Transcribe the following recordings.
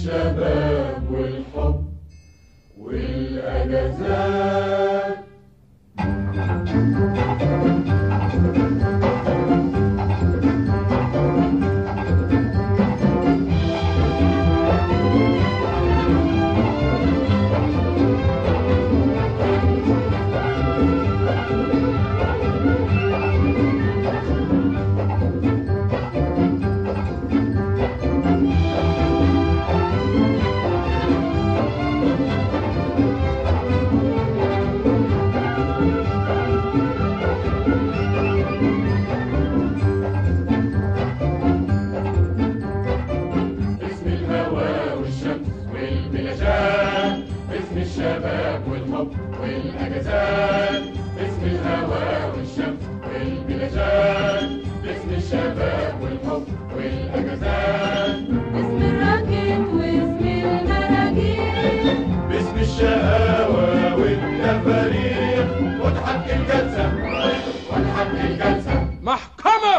الشباب والحب والأجازات. الشباب والحب والأجازات، باسم الهوى والشمس والبلجان، باسم الشباب والحب والأجازات، باسم الراكب واسم المراجيح، باسم الشقاوة والتفاريح. وضحك الجلسة وضحك الجلسة. محكمة.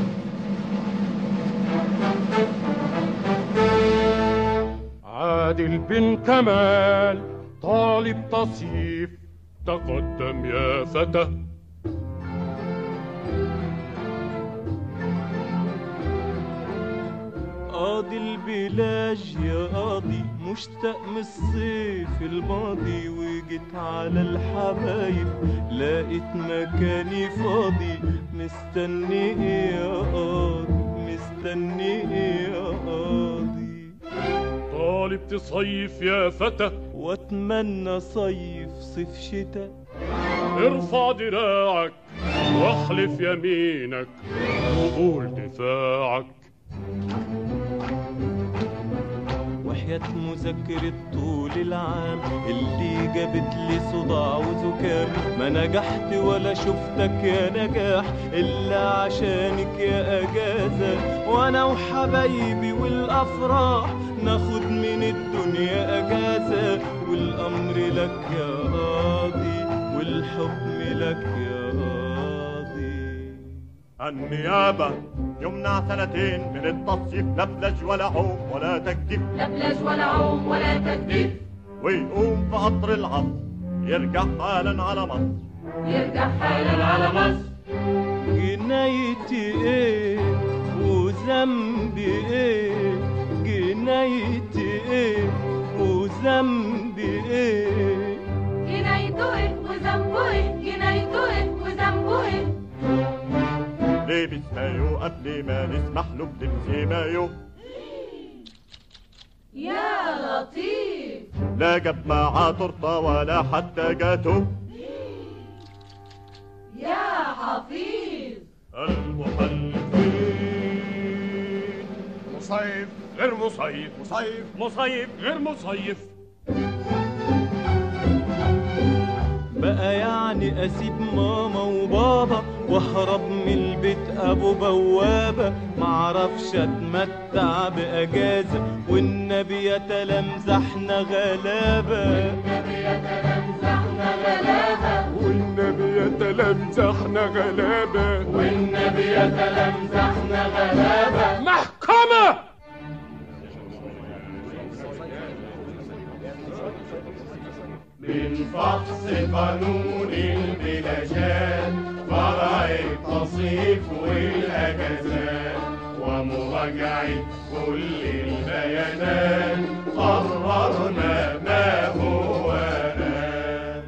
عادل بن كمال طالب تصيف، تقدم يا فتى. قاضي البلاج يا قاضي، مشتاق من الصيف الماضي، وجيت على الحبايب لقيت مكاني فاضي. مستني ايه يا قاضي، مستني ايه يا قاضي؟ طالب تصيف يا فتى، واتمنى صيف صيف شتاء. ارفع دراعك واحلف يمينك وقول دفاعك. وحياة مذاكرة طول العام اللي جابت لي صداع وزكام، ما نجحت ولا شفتك يا نجاح إلا عشانك يا أجازة. وأنا وحبايبي والأفراح ناخد من الدنيا أجازة، والأمر لك يا قاضي والحكم لك يا قاضي. النيابة يمنع 2 سنين من التصيف، لا بلاج ولا عوم ولا تجديف، لا بلاج ولا عوم ولا تجديف. ويقوم في قطر العصر يرجع حالا على مصر، يرجع حالا على مصر. جنايتي ايه وذنبي ايه، جنايتي ايه وذنبي ايه، جنايته ايه وذنبه ايه، جنايته ايه وذنبه ايه. لابس مايو قبل ما نسمح له بلبس مايو. يا لطيف، لا جاب معاه تورته ولا حتى جاتو. يا حفيظ. المحلفين مصيف غير مصيف، مصيف مصيف غير مصيف. بقى يعني اسيب ماما وبابا واهرب من البيت ابو بوابه، معرفش اتمتع باجازه والنبي يتلمزحنا غلابه، والنبي يتلمزحنا غلابه، والنبي يتلمزحنا غلابة، والنبي يتلمزحنا غلابة. محكمة. من فحص قانون البلاجات، فرع التصيف والأجازات، ومراجعة كل البيانات، قررنا ما هو آن.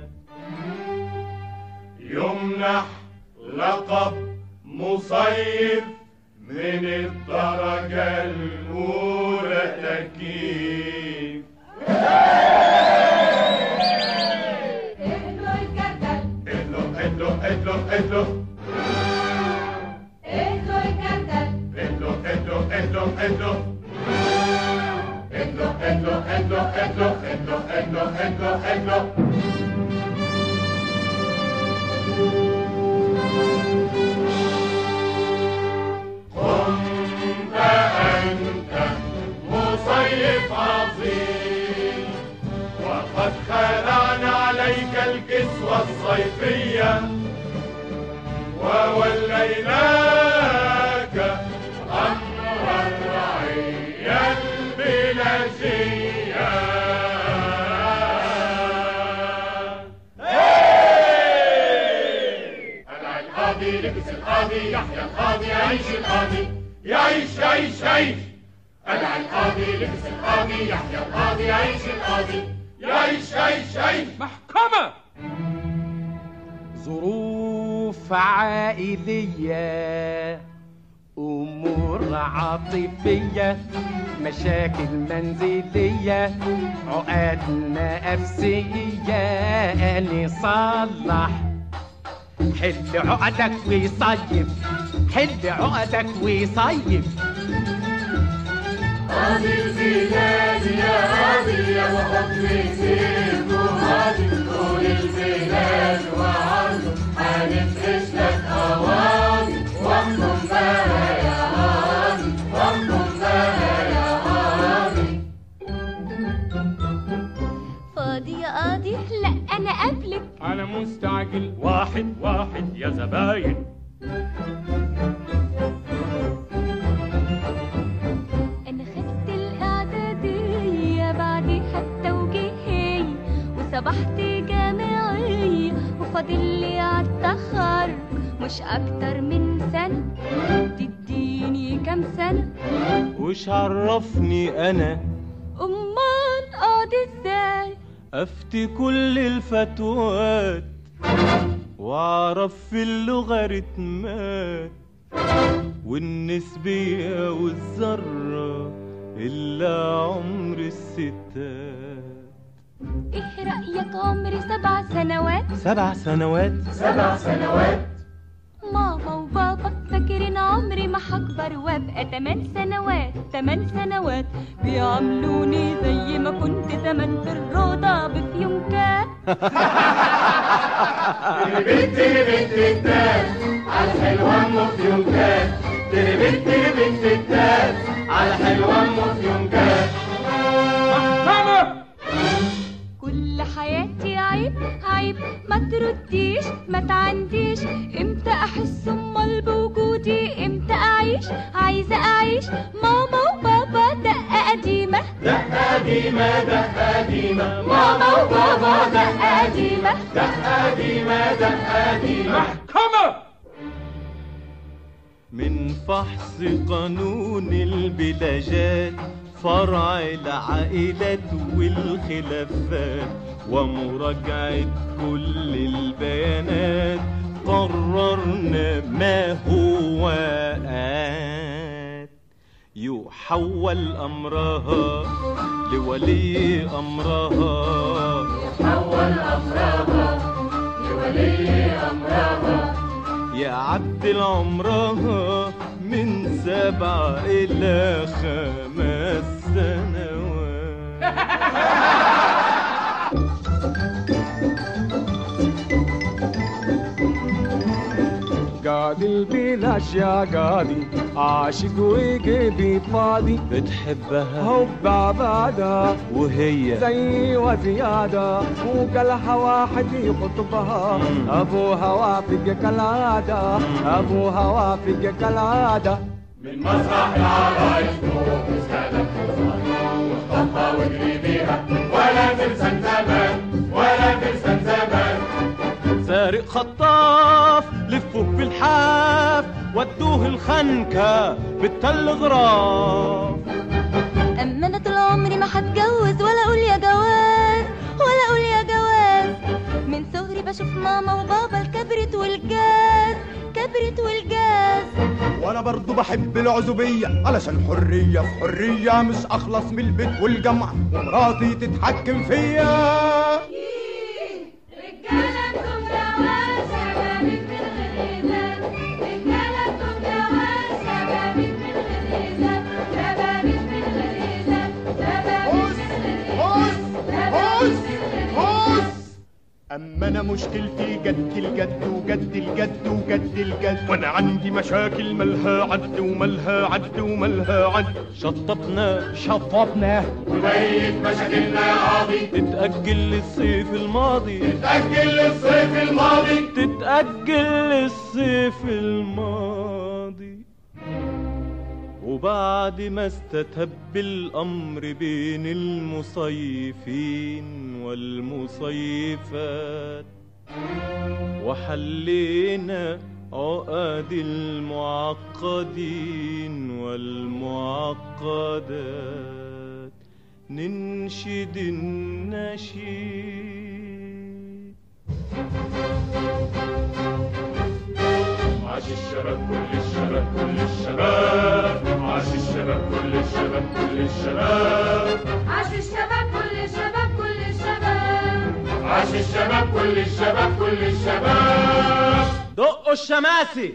يمنح لقب مصيف من الدرجة الأولى تكييف. ادلو ادلو اهدوا الجردل، ادلو ادلو ادلو ادلو ادلو ادلو ادلو ادلو ادلو ادلو ادلو ادلو. كنت انت مصيف عظيم، وقد خلعنا عليك الكسوة الصيفية، ووليناك أمر الرعية البلادية. القاضي يحيى القاضي يعيش القاضي يعيش يعيش يعيش قلع القاضي لبس القاضي يحيى القاضي يعيش القاضي يعيش يعيش يعيش. محكمة. ظروف عائلية، أمور عاطفية، مشاكل منزلية، عقد نفسية، نصلح. حل عقدك وصيف، حل عقدك وصيف. قاضي البلاد يا قاضي يا وحكم سيف وقاضي طول البلاد وعرضه هنفرش لك قواضي واحكم بها يا قاضي واحكم بها يا قاضي. فاضي يا قاضي؟ لا أنا قبلك. أنا مستعجل. واحد واحد يا زباين. صبحت جامعية وفاضل لي عالتخرج مش أكتر من سنة. تديني كام سنة؟ وش عرفني أنا أمال قاضي إزاي؟ أفتي كل الفتوات وأعرف في اللوغاريتمات والنسبية والذرة إلا عمر الستات. إيه رأيك عمري 7 سنوات؟ 7 سنوات؟ 7 سنوات. ماما وبابا فاكرين عمري ما هكبر وابقى 8 سنوات. 8 سنوات بيعاملوني زي ما كنت زمان في الروضة بفيونكات. تربت تربت التات على حلوة أم فيونكات. تربت تربت التات على حلوة أم فيونكات. محكمة. كل حياتي عيب عيب ما ترديش ما تعنديش. امتى احس امال بوجودي؟ امتى اعيش؟ عايزه اعيش. ماما وبابا دقه قديمه دقة قديمة دقة قديمة. ماما وبابا دقه قديمه دقة قديمة دقة قديمة. محكمة. من فحص قانون البلاجات فرع العائلات والخلافات ومراجعة كل البيانات قررنا ما هو يحول أمرها لولي أمرها. يحول امرها لولي امرها. يعدل عمرها من 7 إلى 5 سنوات. قاضي البلاش يا قاضي عاشق وقلبي فاضي. بتحبها حب عبادة وهي زي وزيادة وقالها واحد يخطبها. أبوها وافق كالعادة أبوها وافق كالعادة. من مسرح العرايس نوم رسالة واخطفها واجري بيها ولا ترسم زمان ولا ترسم زمان. سارق خطاف لفوه بالحاف ودوه الخنكة بالتلغراف. اما انا طول عمري ما هتجوز ولا اقول يا جواز ولا اقول يا جواز. من صغري بشوف ماما وبابا الكبرت والجاز كبرت والجاز. وانا برضو بحب العزوبية علشان حرية في حرية مش اخلص من البيت والجامعة ومراتي تتحكم فيا. رجالتكم جواز شبابك من غير إيذاء. رجالتكم جواز شبابك من غير إيذاء. شبابك من غير إيذاء. شبابك من غير إيذاء. اما انا مشكلتي جد الجد وجد الجد وجد الجد. وانا عندي مشاكل ملها عد وملها عد وملها عد. شطبنا وبقية مشاكلنا يا قاضي تتأجل للصيف الماضي. تتأجل للصيف الماضي. تتأجل للصيف الماضي. وبعد ما استتب الأمر بين المصيفين والمصيفات وحلينا عقد المعقدين والمعقدات ننشد النشيد. عاش الشباب كل الشباب كل الشباب، عاش الشباب كل الشباب كل الشباب، عاش الشباب كل الشباب كل الشباب، عاش الشباب كل الشباب كل الشباب. دقوا الشماسي.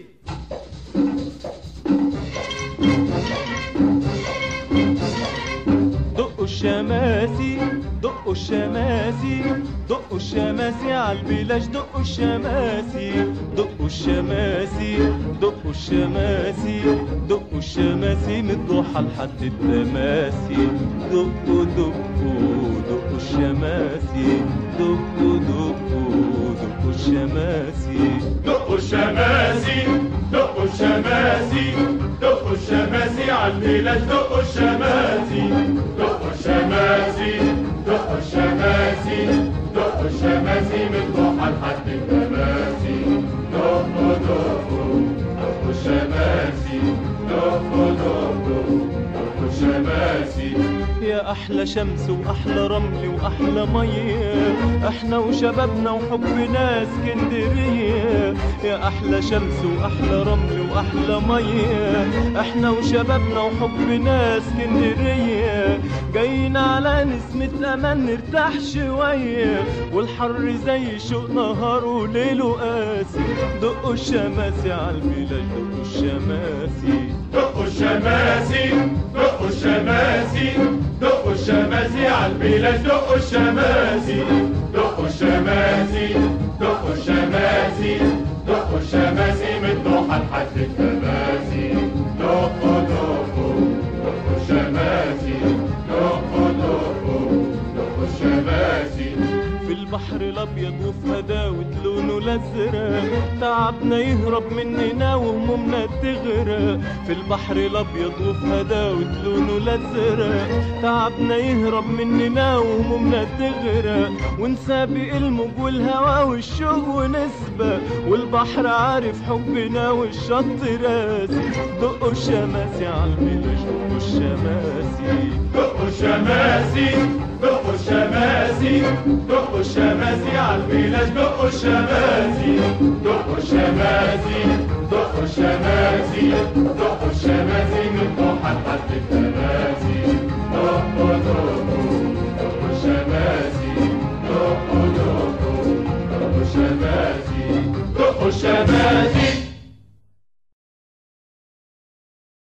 دقوا الشماسي دقوا الشماسي دقوا الشماسي عالبلاش، دقوا الشماسي دقوا الشماسي دقوا الشماسي دقوا الشماسي من الضحى لحد التماسي. دقوا دقوا دقوا الشماسي، دقوا دقوا دقوا الشماسي. دقوا الشماسي دقوا الشماسي دقوا الشماسي عالبلاش، دقوا الشماسي دقوا الشماسي دقوا الشماسي دقوا الشماسي من الضحى لحد التماسي. دقوا دقوا دقوا الشماسي، دقوا دقوا دقوا الشماسي. يا أحلى شمس وأحلى رمل وأحلى مية، احنا وشبابنا وحبنا اسكندرية. يا أحلى شمس وأحلى رمل وأحلى مية، احنا وشبابنا وحبنا اسكندرية. جايين على نسمة أمان نرتاح شوية، والحر زي شوق نهار وليله قاسي. دقوا الشماسي عالبلاش، دقوا الشماسي. دقوا الشماسي دقوا الشماسي دقوا الشماسي عالبلاش، دقوا الشماسي دقوا الشماسي دقوا الشماسي دقوا الشماسي من الضحى لحد التماسي. دقوا دقوا دقوا الشماسي، دقوا دقوا دقوا الشماسي. في البحر الابيض وفي هداوة لونه الازرق، تعبنا يهرب مننا وهمومنا تغرق. في البحر الابيض وفي هداوة لونه الازرق، تعبنا يهرب مننا وهمومنا تغرق. ونسابق الموج والهوا والشوق ونسبق، والبحر عارف حبنا والشط راسي. دقوا الشماسي عالبلاش، دقوا الشماسي. دقوا الشماسي دقوا الشماسي دقوا الشماسي عالبلاش، دقوا الشماسي دقوا الشماسي دقوا الشماسي دقوا الشماسي من الضحى لحد التماسي.